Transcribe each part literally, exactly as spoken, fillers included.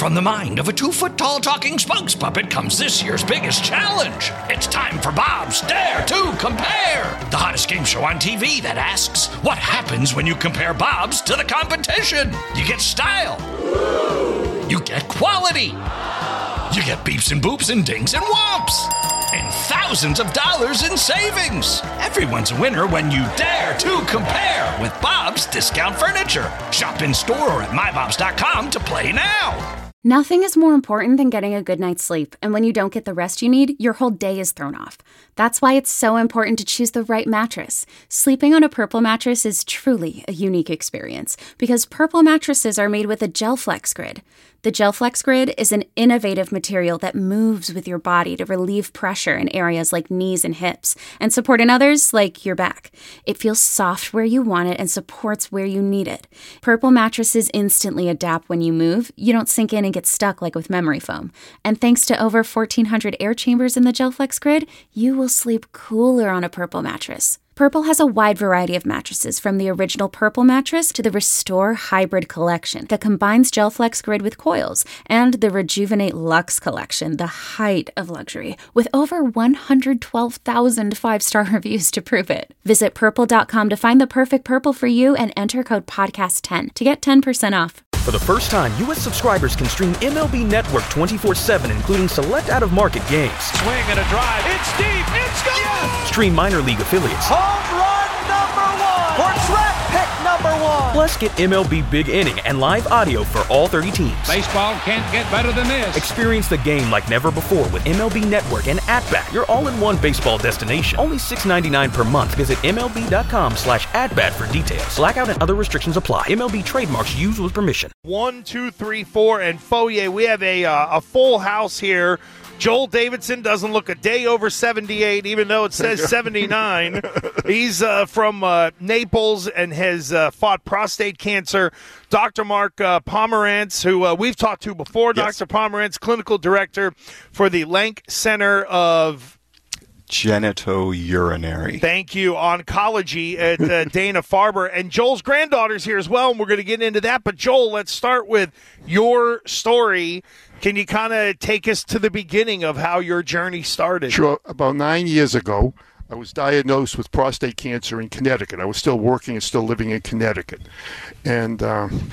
From the mind of a two-foot-tall talking spokes puppet comes this year's biggest challenge. It's time for Bob's Dare to Compare, the hottest game show on T V that asks, what happens when you compare Bobs to the competition? You get style. You get quality. You get beeps and boops and dings and whomps. And thousands of dollars in savings. Everyone's a winner when you dare to compare with Bob's Discount Furniture. Shop in store or at my bobs dot com to play now. Nothing is more important than getting a good night's sleep, and when you don't get the rest you need, your whole day is thrown off. That's why it's so important to choose the right mattress. Sleeping on a Purple mattress is truly a unique experience, because Purple mattresses are made with a GelFlex Grid. The GelFlex Grid is an innovative material that moves with your body to relieve pressure in areas like knees and hips, and support in others like your back. It feels soft where you want it and supports where you need it. Purple mattresses instantly adapt when you move. You don't sink in and get stuck like with memory foam. And thanks to over fourteen hundred air chambers in the GelFlex Grid, you will sleep cooler on a Purple mattress. Purple has a wide variety of mattresses, from the original Purple mattress to the Restore Hybrid collection that combines GelFlex Grid with coils, and the Rejuvenate Luxe collection, the height of luxury, with over one hundred twelve thousand five-star reviews to prove it. Visit purple dot com to find the perfect Purple for you and enter code podcast ten to get ten percent off. For the first time, U S subscribers can stream M L B Network twenty-four seven, including select out-of-market games. Swing and a drive. It's deep. It's gone. Yes! Stream minor league affiliates. Home run number one. Or draft pick number one. Plus, get M L B Big Inning and live audio for all thirty teams. Baseball can't get better than this. Experience the game like never before with M L B Network and At-Bat, your all-in-one baseball destination. Only six dollars and ninety-nine cents per month. Visit M L B dot com slash at-bat for details. Blackout and other restrictions apply. M L B trademarks used with permission. One, two, three, four, and Foyer. We have a uh, a full house here. Joel Davidson doesn't look a day over seventy-eight, even though it says seventy-nine. He's uh, from uh, Naples and has uh, fought prostate cancer. Doctor Mark uh, Pomerantz, who uh, we've talked to before. Yes. Doctor Pomerantz, clinical director for the Lenk Center of Genitourinary. Thank you. Oncology at uh, Dana-Farber. And Joel's granddaughter's here as well, and we're going to get into that. But, Joel, let's start with your story. Can you kind of take us to the beginning of how your journey started? Sure. About nine years ago, I was diagnosed with prostate cancer in Connecticut. I was still working and still living in Connecticut. And um,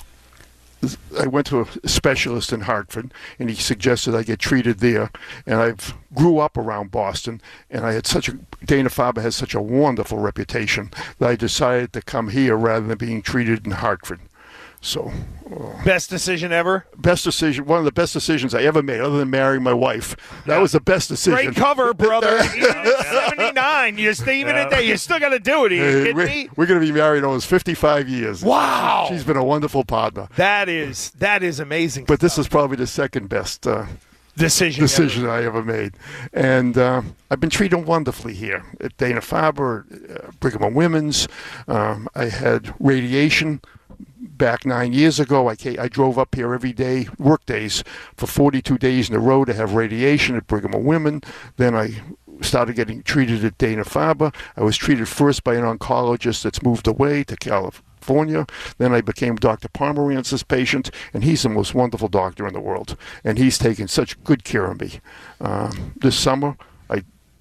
I went to a specialist in Hartford, and he suggested I get treated there. And I grew up around Boston, and I had such a Dana-Farber has such a wonderful reputation that I decided to come here rather than being treated in Hartford. So, uh, best decision ever? Best decision. One of the best decisions I ever made, other than marrying my wife. That was the best decision. Great cover, brother. seventy-nine. You still, even at that, you still got to do it. Are you hey, kidding we're, me? We're going to be married almost fifty-five years. Wow. She's been a wonderful partner. That is that is amazing. But stuff. This is probably the second best uh, decision decision ever. I ever made. And uh, I've been treated wonderfully here at Dana-Farber, uh, Brigham and Women's. Um, I had radiation. Back nine years ago, I came, I drove up here every day, work days, for forty-two days in a row to have radiation at Brigham and Women. Then I started getting treated at Dana-Farber. I was treated first by an oncologist that's moved away to California. Then I became Doctor Pomerantz's patient, and he's the most wonderful doctor in the world. And he's taken such good care of me. Um, this summer, I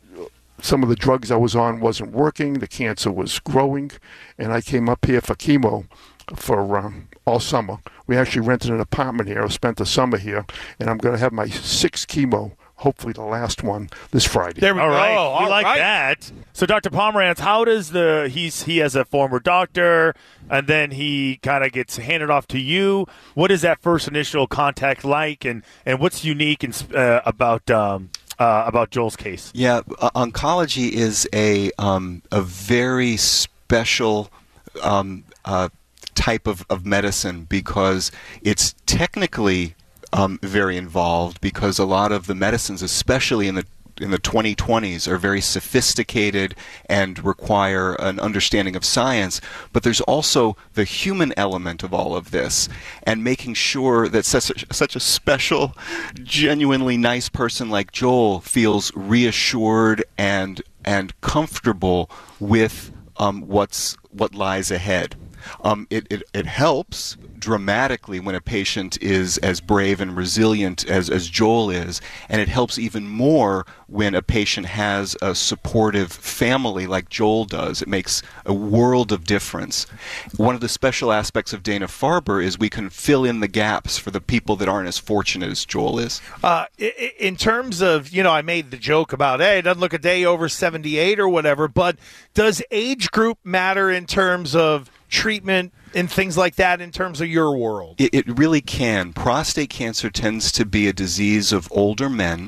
some of the drugs I was on wasn't working. The cancer was growing, and I came up here for chemo for um, all summer. We actually rented an apartment here. I spent the summer here, and I'm going to have my sixth chemo, hopefully the last one, this Friday. There we all go. Right. All we like right. that. So, Doctor Pomerantz, how does the he's he as a former doctor, and then he kind of gets handed off to you. What is that first initial contact like, and and what's unique and uh, about um, uh, about Joel's case? Yeah, uh, oncology is a um, a very special um, uh, type of, of medicine because it's technically um, very involved because a lot of the medicines, especially in the in the twenty twenties, are very sophisticated and require an understanding of science, but there's also the human element of all of this, and making sure that such a, such a special, genuinely nice person like Joel feels reassured and and comfortable with um, what's what lies ahead. Um, it, it, it helps dramatically when a patient is as brave and resilient as, as Joel is, and it helps even more when a patient has a supportive family like Joel does. It makes a world of difference. One of the special aspects of Dana-Farber is we can fill in the gaps for the people that aren't as fortunate as Joel is. Uh, in terms of, you know, I made the joke about, hey, it doesn't look a day over seventy-eight or whatever, but does age group matter in terms of treatment and things like that in terms of your world? It, it really can. Prostate cancer tends to be a disease of older men,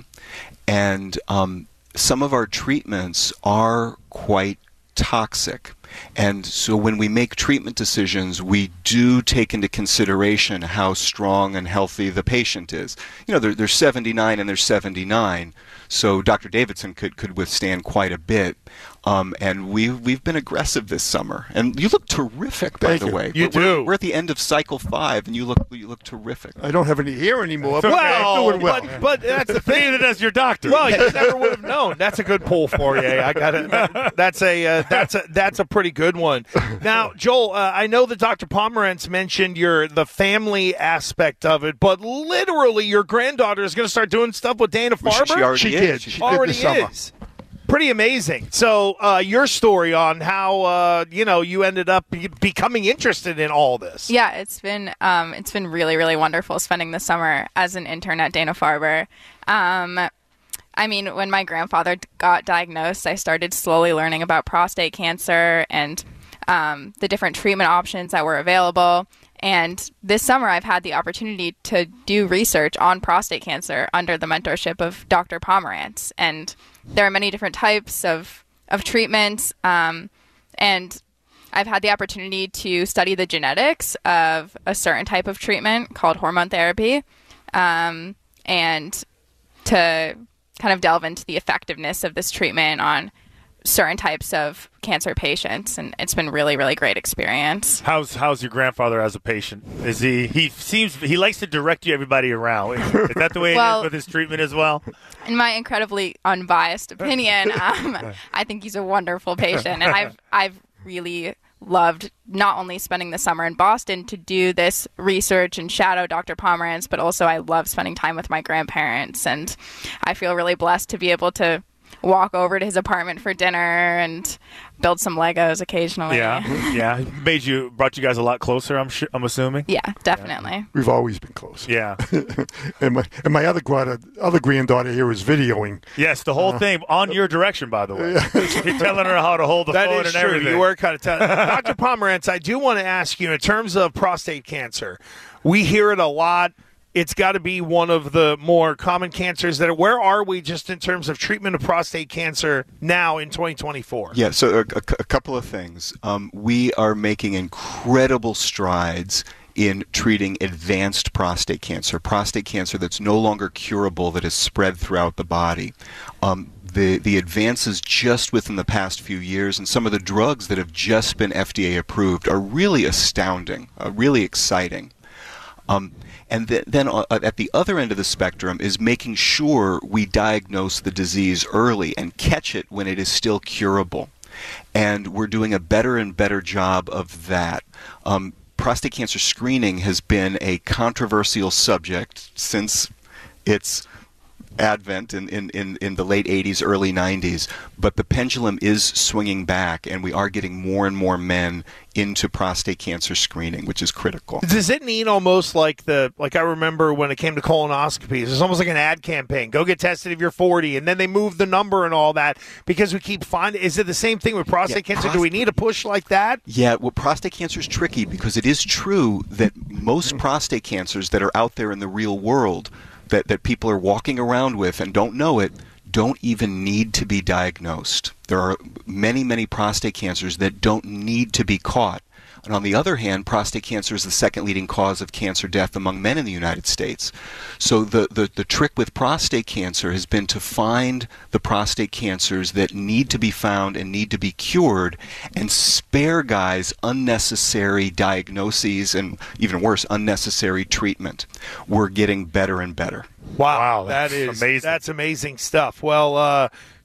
and um, some of our treatments are quite toxic. And so when we make treatment decisions, we do take into consideration how strong and healthy the patient is. You know, they're, they're seventy-nine and they're seventy-nine, so Doctor Davidson could, could withstand quite a bit. Um, and we, we've been aggressive this summer. And you look terrific, by Thank the you. way. You we're, do. We're, we're at the end of cycle five, and you look you look terrific. I don't have any hair anymore. But Well, I'm doing well. But, but that's the thing. Neither does your doctor. Well, you never would have known. That's a good pull for you. I got it. That, that's a uh, that's a that's a pretty good one. Now, Joel, uh, I know that Doctor Pomerantz mentioned your the family aspect of it, but literally, your granddaughter is going to start doing stuff with Dana-Farber. She already She is. did. She She already did this summer. is. Pretty amazing. So, uh, your story on how uh, you know you ended up be- becoming interested in all this. Yeah, it's been um, it's been really really wonderful spending the summer as an intern at Dana-Farber. Um, I mean, when my grandfather got diagnosed, I started slowly learning about prostate cancer and um, the different treatment options that were available. And this summer, I've had the opportunity to do research on prostate cancer under the mentorship of Doctor Pomerantz. And there are many different types of, of treatments. Um, and I've had the opportunity to study the genetics of a certain type of treatment called hormone therapy, um, and to kind of delve into the effectiveness of this treatment on certain types of cancer patients, and it's been really really great experience. How's how's your grandfather as a patient? Is he he seems he likes to direct you everybody around. Is, is that the way Well, it is with his treatment as well? In my incredibly unbiased opinion, um, I think he's a wonderful patient, and I've I've really loved not only spending the summer in Boston to do this research and shadow Doctor Pomerantz, but also I love spending time with my grandparents, and I feel really blessed to be able to walk over to his apartment for dinner and build some Legos occasionally. Yeah, yeah. Made you brought you guys a lot closer. I'm sure. I'm assuming. Yeah, definitely. We've always been close. Yeah. and my and my other granddaughter, other granddaughter here is videoing. Yes, the whole thing on your direction, by the way. You're telling her how to hold the That phone is and true. everything. You were kind of telling. Doctor Pomerantz, I do want to ask you, in terms of prostate cancer, we hear it a lot. It's got to be one of the more common cancers. That where are we just in terms of treatment of prostate cancer now in twenty twenty-four? Yeah, so a, a, a couple of things. Um, we are making incredible strides in treating advanced prostate cancer, prostate cancer that's no longer curable, that is spread throughout the body. Um, the, the advances just within the past few years and some of the drugs that have just been F D A approved are really astounding, uh, really exciting. Um, and th- then uh, at the other end of the spectrum is making sure we diagnose the disease early and catch it when it is still curable. And we're doing a better and better job of that. Um, prostate cancer screening has been a controversial subject since its advent in, in, in, in the late eighties, early nineties, but the pendulum is swinging back, and we are getting more and more men into prostate cancer screening, which is critical. Does it need almost like the, like I remember when it came to colonoscopies, it's almost like an ad campaign. Go get tested if you're forty, and then they move the number and all that because we keep finding, is it the same thing with prostate Yeah, cancer? prost- Do we need a push like that? Yeah, well, prostate cancer is tricky because it is true that most prostate cancers that are out there in the real world that, that people are walking around with and don't know it, don't even need to be diagnosed. There are many, many prostate cancers that don't need to be caught. And on the other hand, prostate cancer is the second leading cause of cancer death among men in the United States. So the, the, the trick with prostate cancer has been to find the prostate cancers that need to be found and need to be cured and spare guys unnecessary diagnoses and, even worse, unnecessary treatment. We're getting better and better. Wow, Wow, that that's is amazing. That's amazing stuff. Well, uh,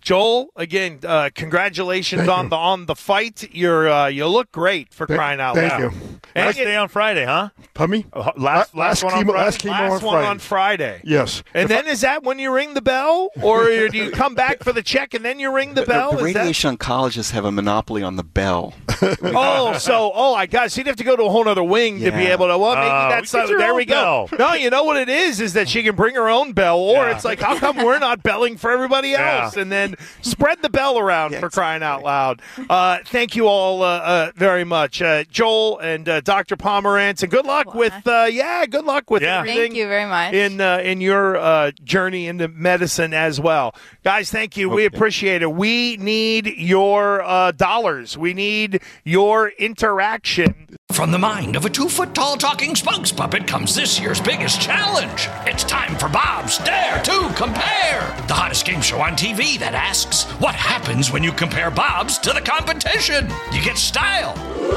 Joel, again, uh, congratulations on the on the fight. You're uh, you look great for Thank- crying out thank loud. you. And Last it- day on Friday, huh? Pardon me? Uh, last, last, last one on chemo- Friday? last chemo Last on one Friday. on Friday. Yes. And If then I- is that when you ring the bell, or do you come back for the check and then you ring the bell? The Is that- radiation oncologists have a monopoly on the bell. Oh, so oh, I guess you'd have to go to a whole other wing to be Yeah. able to. Well, maybe Oh, that's get uh, your there own we go. bell. No, you know what it is is that she can bring her own bell, or Yeah. it's like, how come we're not belling for everybody Yeah. else? And then spread the bell around Yeah, for crying out loud. Uh, thank you all uh, uh, very much, uh, Joel and uh, Doctor Pomerantz, and good luck with uh, yeah, good luck with Yeah. everything. Thank you very much. In uh, in your uh, journey into medicine as well, guys. Thank you. We appreciate it. We need your uh, dollars. We need your interaction. From the mind of a two-foot-tall talking spokes puppet comes this year's biggest challenge. It's time for Bob's Dare to Compare, the hottest game show on T V that asks, what happens when you compare Bob's to the competition? You get style.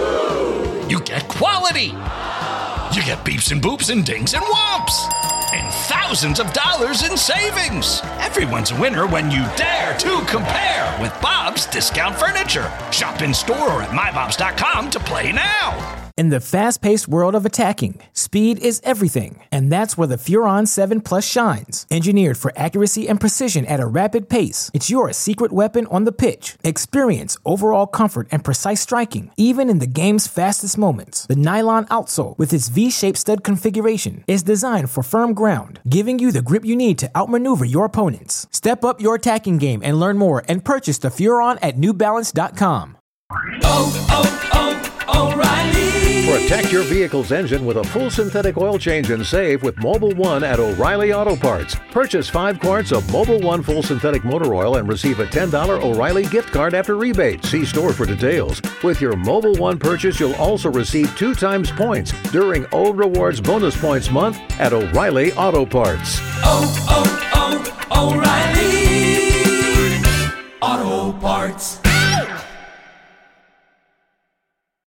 You get quality. You get beeps and boops and dings and whomps. And thousands of dollars in savings. Everyone's a winner when you dare to compare with Bob's Discount Furniture. Shop in store or at my bobs dot com to play now. In the fast-paced world of attacking, speed is everything, and that's where the Furon seven Plus shines. Engineered for accuracy and precision at a rapid pace, it's your secret weapon on the pitch. Experience overall comfort and precise striking, even in the game's fastest moments. The nylon outsole, with its V-shaped stud configuration, is designed for firm ground, giving you the grip you need to outmaneuver your opponents. Step up your attacking game and learn more, and purchase the Furon at new balance dot com. Oh, oh, oh, O'Reilly. Protect your vehicle's engine with a full synthetic oil change and save with Mobile One at O'Reilly Auto Parts. Purchase five quarts of Mobile One full synthetic motor oil and receive a ten dollars O'Reilly gift card after rebate. See store for details. With your Mobile One purchase, you'll also receive two times points during O Rewards Bonus Points Month at O'Reilly Auto Parts. Oh, oh, oh, O'Reilly Auto Parts.